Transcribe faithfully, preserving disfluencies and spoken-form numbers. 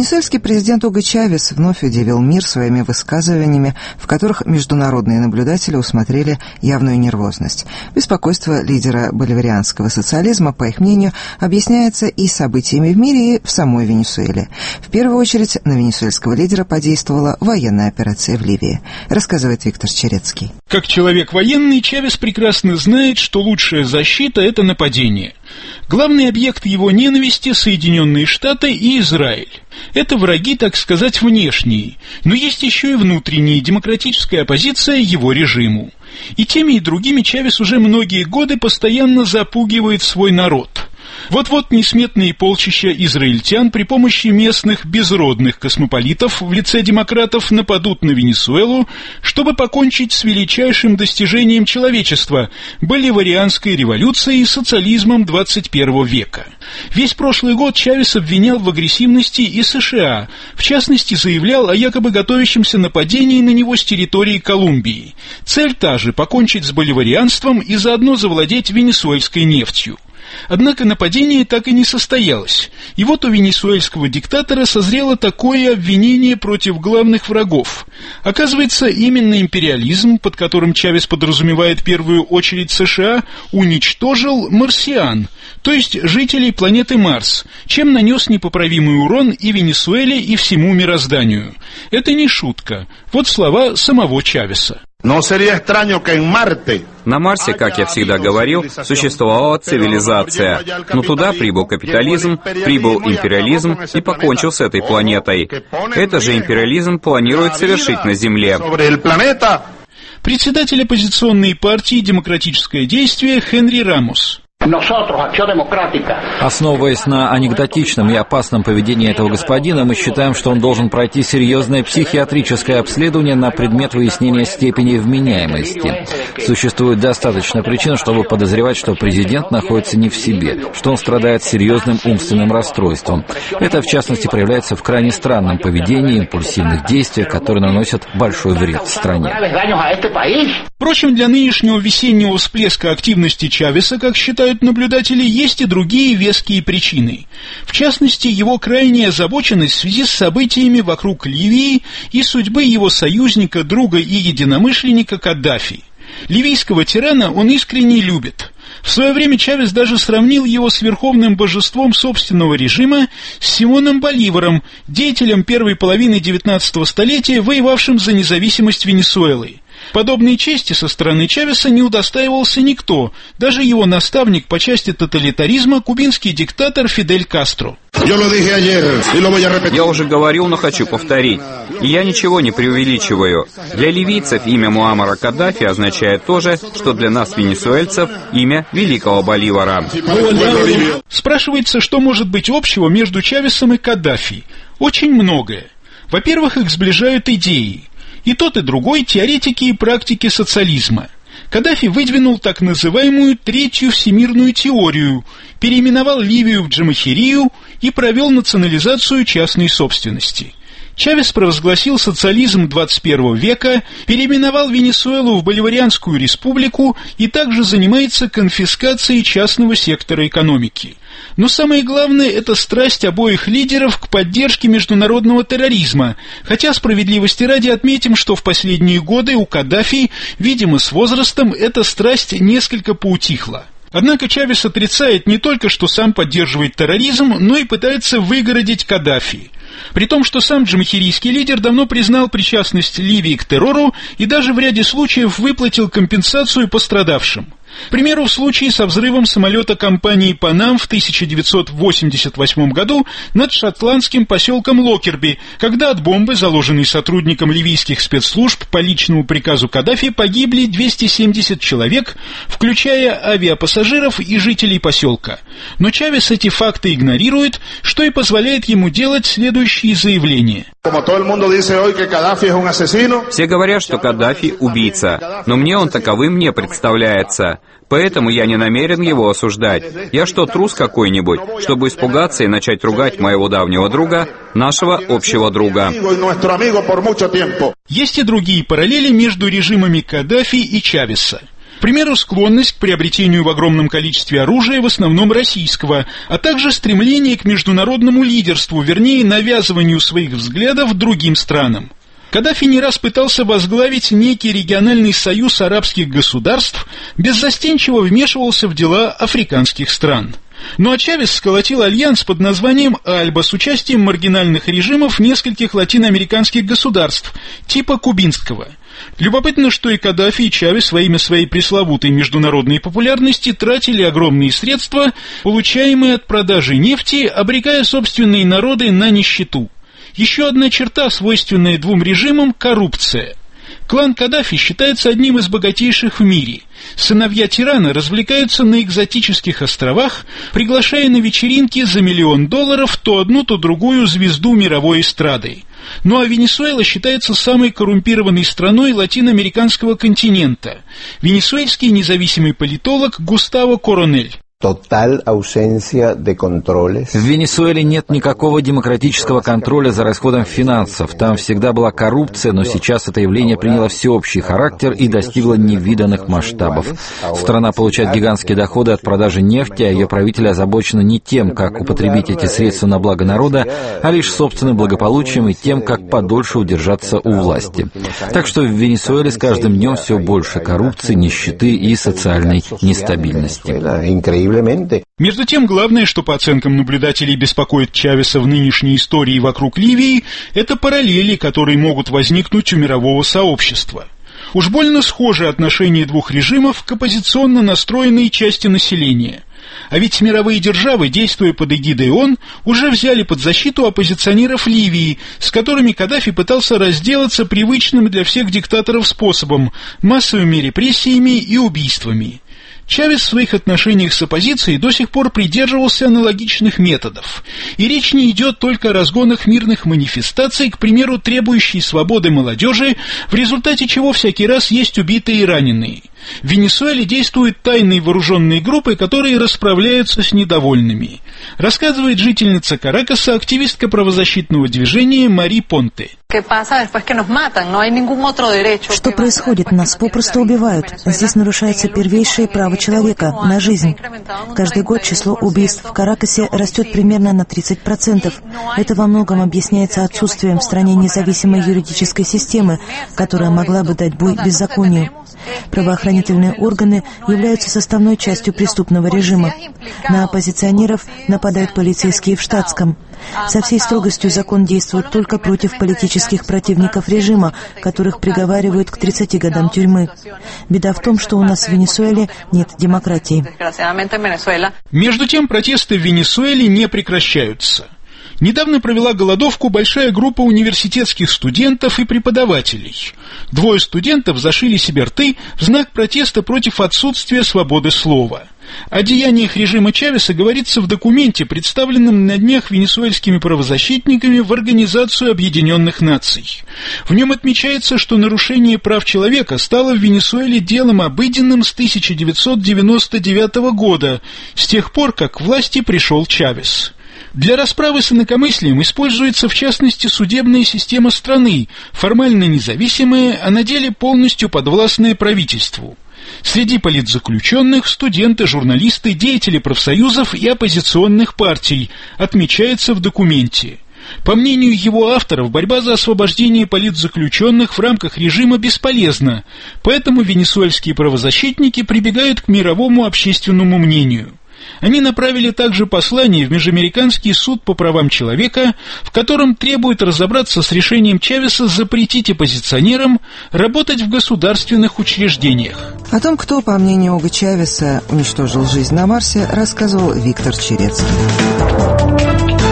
Венесуэльский президент Уго Чавес вновь удивил мир своими высказываниями, в которых международные наблюдатели усмотрели явную нервозность. Беспокойство лидера боливарианского социализма, по их мнению, объясняется и событиями в мире, и в самой Венесуэле. В первую очередь на венесуэльского лидера подействовала военная операция в Ливии, рассказывает Виктор Черецкий. Как человек военный, Чавес прекрасно знает, что лучшая защита – это нападение. Главный объект его ненависти – Соединенные Штаты и Израиль. Это враги, так сказать, внешние, но есть еще и внутренняя демократическая оппозиция его режиму. И теми, и другими Чавес уже многие годы постоянно запугивает свой народ. Вот-вот несметные полчища израильтян при помощи местных безродных космополитов в лице демократов нападут на Венесуэлу, чтобы покончить с величайшим достижением человечества – боливарианской революцией и социализмом двадцать первого века. Весь прошлый год Чавес обвинял в агрессивности и США, в частности заявлял о якобы готовящемся нападении на него с территории Колумбии. Цель та же – покончить с боливарианством и заодно завладеть венесуэльской нефтью. Однако нападение так и не состоялось, и вот у венесуэльского диктатора созрело такое обвинение против главных врагов. Оказывается, именно империализм, под которым Чавес подразумевает в первую очередь США, уничтожил марсиан, то есть жителей планеты Марс, чем нанес непоправимый урон и Венесуэле, и всему мирозданию. Это не шутка. Вот слова самого Чавеса. На Марсе, как я всегда говорил, существовала цивилизация, но туда прибыл капитализм, прибыл империализм и покончил с этой планетой. Это же империализм планирует совершить на Земле. Председатель оппозиционной партии «Демократическое действие» Хенри Рамос. Основываясь на анекдотичном и опасном поведении этого господина, мы считаем, что он должен пройти серьезное психиатрическое обследование на предмет выяснения степени вменяемости. Существует достаточно причин, чтобы подозревать, что президент находится не в себе, что он страдает серьезным умственным расстройством. Это, в частности, проявляется в крайне странном поведении, импульсивных действиях, которые наносят большой вред стране. Впрочем, для нынешнего весеннего всплеска активности Чавеса, как считают наблюдатели, есть и другие веские причины. В частности, его крайняя озабоченность в связи с событиями вокруг Ливии и судьбы его союзника, друга и единомышленника Каддафи. Ливийского тирана он искренне любит. В свое время Чавес даже сравнил его с верховным божеством собственного режима, с Симоном Боливаром, деятелем первой половины девятнадцатого столетия, воевавшим за независимость Венесуэлы. Подобной чести со стороны Чавеса не удостаивался никто, даже его наставник по части тоталитаризма, кубинский диктатор Фидель Кастро. Я уже говорил, но хочу повторить. И я ничего не преувеличиваю. Для ливийцев имя Муаммара Каддафи означает то же, что для нас, венесуэльцев, имя великого Боливара. Спрашивается, что может быть общего между Чавесом и Каддафи? Очень многое. Во-первых, их сближают идеи. И тот, и другой теоретики и практики социализма. Каддафи выдвинул так называемую Третью всемирную теорию, переименовал Ливию в Джамахирию и провел национализацию частной собственности. Чавес провозгласил социализм двадцать первого века, переименовал Венесуэлу в Боливарианскую республику и также занимается конфискацией частного сектора экономики. Но самое главное – это страсть обоих лидеров к поддержке международного терроризма, хотя справедливости ради отметим, что в последние годы у Каддафи, видимо, с возрастом, эта страсть несколько поутихла. Однако Чавес отрицает не только, что сам поддерживает терроризм, но и пытается выгородить Каддафи. При том, что сам джамахирийский лидер давно признал причастность Ливии к террору и даже в ряде случаев выплатил компенсацию пострадавшим. К примеру, в случае со взрывом самолета компании «Панам» в тысяча девятьсот восемьдесят восьмом году над шотландским поселком Локерби, когда от бомбы, заложенной сотрудником ливийских спецслужб по личному приказу Каддафи, погибли двести семьдесят человек, включая авиапассажиров и жителей поселка. Но Чавес эти факты игнорирует, что и позволяет ему делать следующие заявления. Все говорят, что Каддафи – убийца, но мне он таковым не представляется. Поэтому я не намерен его осуждать. Я что, трус какой-нибудь, чтобы испугаться и начать ругать моего давнего друга, нашего общего друга? Есть и другие параллели между режимами Каддафи и Чавеса. К примеру, склонность к приобретению в огромном количестве оружия, в основном российского, а также стремление к международному лидерству, вернее, навязыванию своих взглядов другим странам. Каддафи не раз пытался возглавить некий региональный союз арабских государств, беззастенчиво вмешивался в дела африканских стран. Ну а Чавес сколотил альянс под названием «Альба» с участием маргинальных режимов нескольких латиноамериканских государств, типа кубинского. Любопытно, что и Каддафи, и Чавес во имя своей пресловутой международной популярности тратили огромные средства, получаемые от продажи нефти, обрекая собственные народы на нищету. Еще одна черта, свойственная двум режимам – коррупция. Клан Каддафи считается одним из богатейших в мире. Сыновья тирана развлекаются на экзотических островах, приглашая на вечеринки за миллион долларов то одну, то другую звезду мировой эстрады. Ну а Венесуэла считается самой коррумпированной страной латиноамериканского континента. Венесуэльский независимый политолог Густаво Коронель. В Венесуэле нет никакого демократического контроля за расходом финансов. Там всегда была коррупция, но сейчас это явление приняло всеобщий характер и достигло невиданных масштабов. Страна получает гигантские доходы от продажи нефти, а ее правители озабочены не тем, как употребить эти средства на благо народа, а лишь собственным благополучием и тем, как подольше удержаться у власти. Так что в Венесуэле с каждым днем все больше коррупции, нищеты и социальной нестабильности. Между тем, главное, что по оценкам наблюдателей беспокоит Чавеса в нынешней истории вокруг Ливии, это параллели, которые могут возникнуть у мирового сообщества. Уж больно схожи отношения двух режимов к оппозиционно настроенной части населения. А ведь мировые державы, действуя под эгидой ООН, уже взяли под защиту оппозиционеров Ливии, с которыми Каддафи пытался разделаться привычным для всех диктаторов способом – массовыми репрессиями и убийствами. Чавес в своих отношениях с оппозицией до сих пор придерживался аналогичных методов. И речь не идет только о разгонах мирных манифестаций, к примеру, требующей свободы молодежи, в результате чего всякий раз есть убитые и раненые. В Венесуэле действуют тайные вооруженные группы, которые расправляются с недовольными. Рассказывает жительница Каракаса, активистка правозащитного движения Мари Понте. Что происходит? Нас попросту убивают. Здесь нарушается первейшее право человека на жизнь. Каждый год число убийств в Каракасе растет примерно на тридцать процентов. Это во многом объясняется отсутствием в стране независимой юридической системы, которая могла бы дать бой беззаконию. Правоохранительные органы являются составной частью преступного режима. На оппозиционеров нападают полицейские в штатском. Со всей строгостью закон действует только против политических противников режима, которых приговаривают к тридцати годам тюрьмы. Беда в том, что у нас в Венесуэле нет демократии. Между тем, протесты в Венесуэле не прекращаются. Недавно провела голодовку большая группа университетских студентов и преподавателей. Двое студентов зашили себе рты в знак протеста против отсутствия свободы слова. О деяниях режима Чавеса говорится в документе, представленном на днях венесуэльскими правозащитниками в Организацию Объединенных Наций. В нем отмечается, что нарушение прав человека стало в Венесуэле делом обыденным с тысяча девятьсот девяносто девятого года, с тех пор, как к власти пришел Чавес. Для расправы с инакомыслием используется в частности судебная система страны, формально независимая, а на деле полностью подвластная правительству. Среди политзаключенных студенты, журналисты, деятели профсоюзов и оппозиционных партий, отмечается в документе. По мнению его авторов, борьба за освобождение политзаключенных в рамках режима бесполезна, поэтому венесуэльские правозащитники прибегают к мировому общественному мнению. Они направили также послание в Межамериканский суд по правам человека, в котором требуют разобраться с решением Чавеса запретить оппозиционерам работать в государственных учреждениях. О том, кто, по мнению Уго Чавеса, уничтожил жизнь на Марсе, рассказывал Виктор Черецкий.